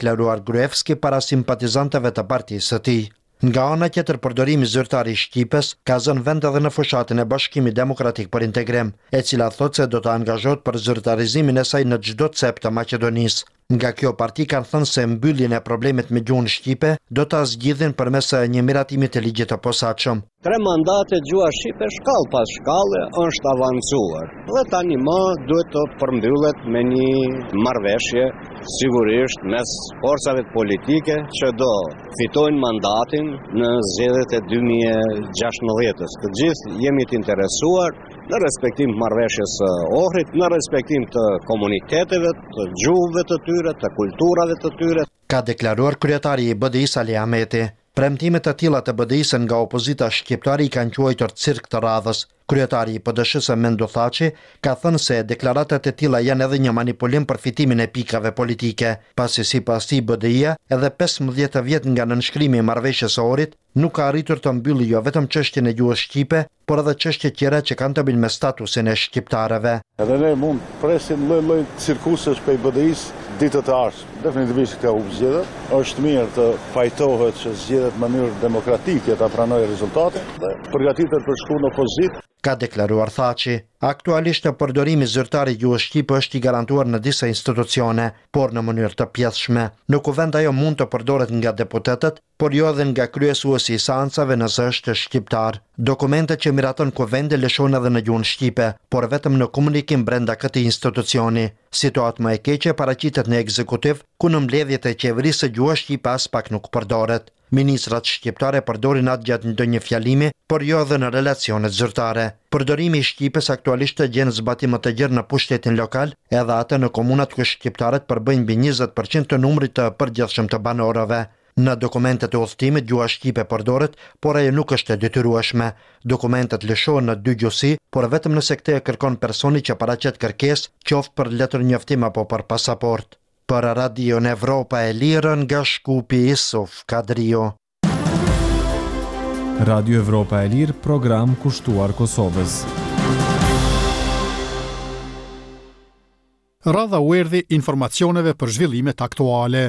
deklaruar Gruevski para simpatizantëve të partisë së tij. Nga ana tjetër, përdorimi zyrtar i Shqipës ka zënë vend edhe në fushatën e Bashkimit Demokratik për Integrim, e cila thotë se do të angazhohet për zyrtarizimin e saj në çdo cep të Maqedonisë. Nga kjo parti kanë thënë se mbylljen e problemit me gjuhën shqipe do ta zgjidhin përmes një miratimi të ligjit të posaçëm. 3 mandate gjua shqipe shkallë pas shkallë është avancuar. Dhe tani më duhet të përmbyllet me një marrëveshje sigurisht mes forcave politike që do fitojnë mandatin në zgjedhjet e 2016-s. Të gjithë jemi të interesuar në respektim të marrëveshjes së Ohrit, në respektim të komuniteteve, të gjuhëve të tyre, të kulturave të tyre. Ka deklaruar kryetari i BDI-s Ali Ahmeti. Premtimet e tilla të BDI-s nga opozita shqiptare i kanë quajtur cirk të radhës. Kryetari i PDSH-s Mendo Thaçi ka thënë se deklaratat e tilla janë edhe një manipulim për fitimin e pikave politike, pasi sipas tij BDI-ja edhe 15 vjet nga nënshkrimi i marrëveshjes së Ohrit nuk ka arritur të mbyllë jo vetëm çështjen e gjuhës shqipe, por edhe çështje tjera që kanë të bëjnë me statusin e shqiptarëve. Edhe ne mund presim lloj cirkusesh prej BDI-s ditët e ardhshme. Definitivisht kjo u zgjedhë. Është mirë të fajtohet që zgjedhet në mënyrë demokratike ta pranojë rezultatin dhe përgatitet për shku në opozitë. Ka deklaruar Thaçi. Aktualisht përdorimi zyrtar i gjuhës shqipe është i garantuar në disa institucione, por në mënyrë të pjedhshme. Në kuvend ajo mund të përdoret nga deputetët, por jo edhe nga kryesuesi i seancave nëse është shqiptar. Dokumentet që miraton kuvendi lëshojnë edhe në gjuhën shqipe, por vetëm në komunikim brenda këtij institucioni. Situatë më e keqe paraqitet në ekzekutiv, ku në mbledhjet e qeverisë gjuha shqipe as pak nuk përdoret. Ministrat shqiptare përdorin atë gjatë ndonjë fjalimi, por jo edhe në relacionet zyrtare. Përdorimi i shqipes aktualisht gjen zbatim të gjerë në pushtetin lokal, edhe atë në komunat ku shqiptarët përbëjnë mbi 20% të numrit të përgjithshëm të banorëve. Në dokumentet e udhëtimit gjuha shqipe përdoret, por ajo nuk është e detyrueshme. Dokumentet lëshohen në 2 gjuhësi, por vetëm nëse këtë e kërkon personi që paraqet kërkesë, qoftë për letër njoftim apo për pasaport. Për Radio Evropa e Lirë nga Shkupi Isuf Kadrio. Radio Evropa e Lirë, program kushtuar Kosovës. Radha u erdhi informacioneve për zhvillimet aktuale.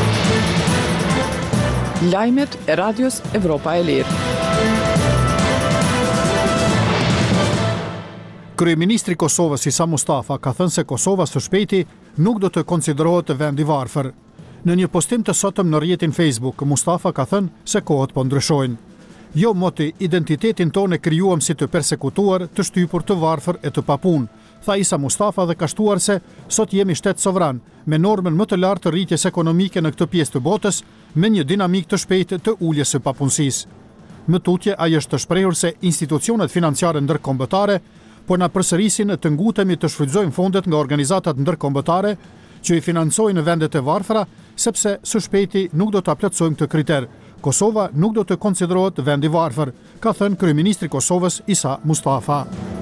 Lajmet e Radios Evropa e Lirë. Kryeministri i Kosovës Isa Mustafa ka thënë se Kosova së shpejti nuk do të konsiderohet vend i varfër. Në një postim të sotëm në rrjetin Facebook, Mustafa ka thënë se kohët po ndryshojnë. Jo moti, identitetin tonë e krijuam si të persekutuar, të shtypur, të varfër e të papunë, tha Isa Mustafa dhe ka shtuar se sot jemi shtet sovran, me normën më të lartë të rritjes ekonomike në këtë pjesë të botës, me një dinamik të shpejtë të uljes së papunësisë. Më tutje ai është të shprehur se institucionet financiare ndërkombëtare po na përsërisin të ngutemi të shfrytëzojmë fondet nga organizatat ndërkombëtare që i financojnë vendet e varfra, sepse së shpejti nuk do ta plotësojmë këtë kriter. Kosova nuk do të konsiderohet vend i varfër, ka thënë kryeministri i Kosovës Isa Mustafa.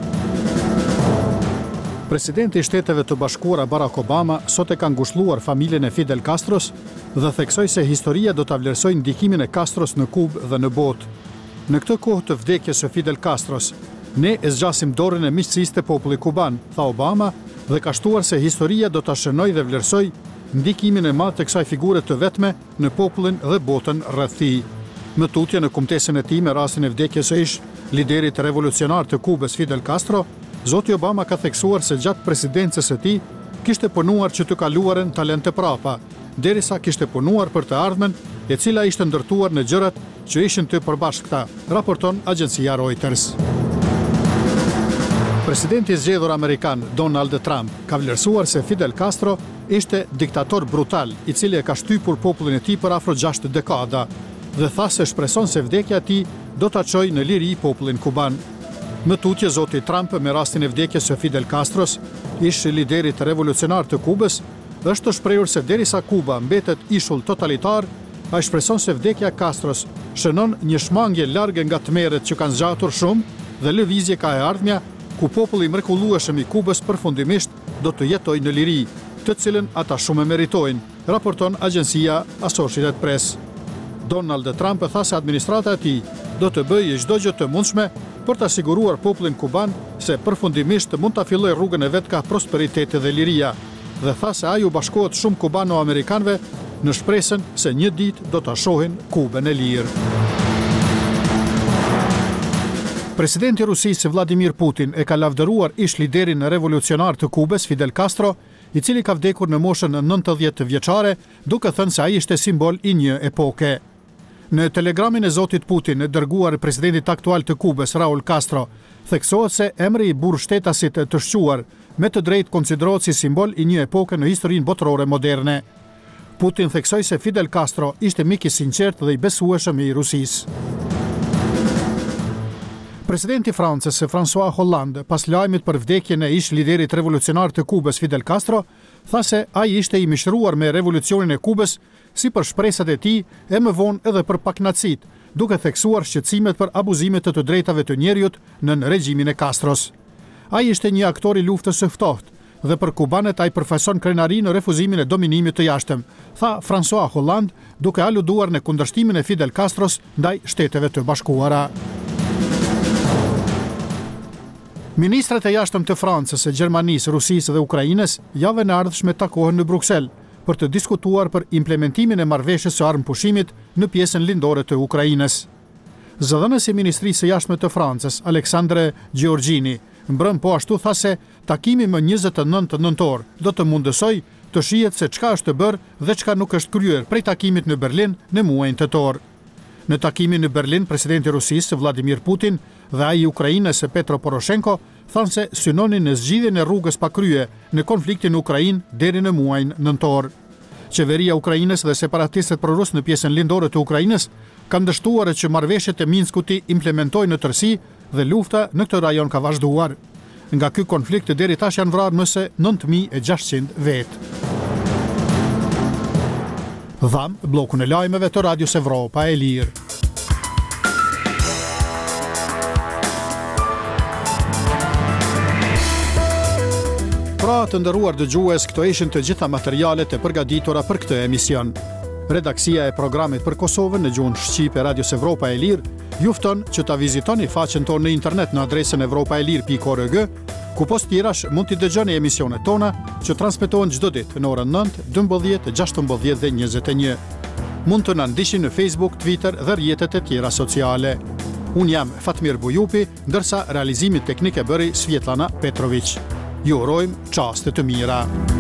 Presidenti i Shteteve të Bashkuara Barack Obama sot e ka ngushëlluar familjen e Fidel Castros dhe theksoi se historia do ta vlerësojë ndikimin e Castros në Kubë dhe në botë. Në këtë kohë të vdekjes së Fidel Castros, ne e zgjasim dorën e miqësisë të popullit kuban, tha Obama, dhe ka shtuar se historia do ta shënojë dhe vlerësoj ndikimin e madh të kësaj figure të vetme në popullin dhe botën rreth tij. Më tutje në kumtesën e tij me rastin e vdekjes së ish liderit revolucionar të Kubës Fidel Castro, zoti Obama ka theksuar se gjatë presidencës së tij kishte punuar që të kaluaren talente prapa, derisa kishte punuar për të ardhmen, e cila ishte ndërtuar në gjërat që ishin të përbashkëta, raporton agjencia Reuters. Presidenti i zgjedhur amerikan Donald Trump ka vlerësuar se Fidel Castro ishte diktator brutal, i cili e ka shtypur popullin e tij për afro 6 dekada dhe tha se shpreson se vdekja e tij do ta çojë në liri popullin kuban. Më tutje zoti Trump me rastin e vdekjes së Fidel Castros, ish liderit revolucionar të Kubës, është të shprehur se derisa Kuba mbetet ishull totalitar, ai shpreson se vdekja e Castros shënon një shmangje large nga tmerret që kanë zgjatur shumë dhe lëvizje ka e ardhmja ku populli mrekullueshëm i Kubës përfundimisht do të jetojë në liri, të cilën ata shumë e meritojnë, raporton agjencia Associated Press. Donald Trump tha se administrata e tij do të bëjë çdo gjë të mundshme për të siguruar popullin kuban se përfundimisht mund ta fillojë rrugën e vet ka prosperiteti dhe liria, dhe tha se ai u bashkohet shumë kubano-amerikanëve në shpresën se një ditë do të shohin Kubën e lirë. Presidenti i Rusisë Vladimir Putin e ka lavdëruar ish liderin revolucionar të Kubës Fidel Castro, i cili ka vdekur në moshën 90 vjeçare, duke thënë se ai ishte simbol i një epoke. Në telegramin e zotit Putin e dërguar presidentit aktual të Kubës Raul Castro, theksohet se emri i burrshtetasit të shquar me të drejtë konsiderohet si simbol i një epoke në historinë botërore moderne. Putin theksoi se Fidel Castro ishte mik i sinqert dhe i besueshëm i Rusisë. Presidenti i Francës François Hollande, pas lajmit për vdekjen e ish liderit revolucionar të Kubës Fidel Castro, tha se ai ishte i mishëruar me revolucionin e Kubës, si për shpresat e tij e më vonë edhe për paknacit, duke theksuar shqetësimet për abuzimet të drejtave të njerëzit në regjimin e Castros. Ai ishte një aktor i luftës së ftohtë dhe për kubanët ai përfaqëson krenari në refuzimin e dominimit të jashtëm, tha François Hollande, duke aluduar në kundërshtimin e Fidel Castros ndaj Shteteve të Bashkuara. Ministrat e jashtëm të Francës, Gjermanisë, Rusisë dhe Ukrainës javën e ardhshme takohen në Bruksel për të diskutuar për implementimin e marrëveshjes së armëpushimit në pjesën lindore të Ukrainës. Zëdhënësi i Ministrisë së Jashtme të Francës, Alexandre Giorgini, mbrëm po ashtu tha se takimi më 29 nëntor do të mundësoj të shihet se çka është bërë dhe çka nuk është kryer prej takimit në Berlin në muajin tetor. Në takimin në Berlin, presidenti i Rusisë Vladimir Putin dhe ai i Ukrainës Petro Poroshenko thanë se synonin në zgjidhjen e rrugës pa krye në konfliktin në Ukrainë deri në muajin nëntor. Qeveria e Ukrainës dhe separatistët prorus në pjesën lindore të Ukrainës kanë dështuar që marrëveshjet e Minskut i implementojnë në tërësi dhe lufta në këtë rajon ka vazhduar. Nga ky konflikt deri tash janë vrarë më se 9600 vetë. Dham bllokun e lajmeve të Radios Evropa e Lirë. Pra të nderuar dëgjues, këto ishin të gjitha materialet e përgatitura për këtë emision. Redaksia e programit për Kosovën në gjuhën shqipe Radios Evropa e Lirë ju fton që ta vizitoni faqen tonë në internet në adresën evropaelir.org, ku post tjerash mund t'i dëgjoni emisionet tona që transmetohen çdo ditë në orën 9, 12, 16 dhe 21. Mund të na ndiqni në Facebook, Twitter dhe rrjetet e tjera sociale. Unë jam Fatmir Bujupi, ndërsa realizimin teknik e bëri Svjetlana Petrović. Ju urojmë çaste të mira.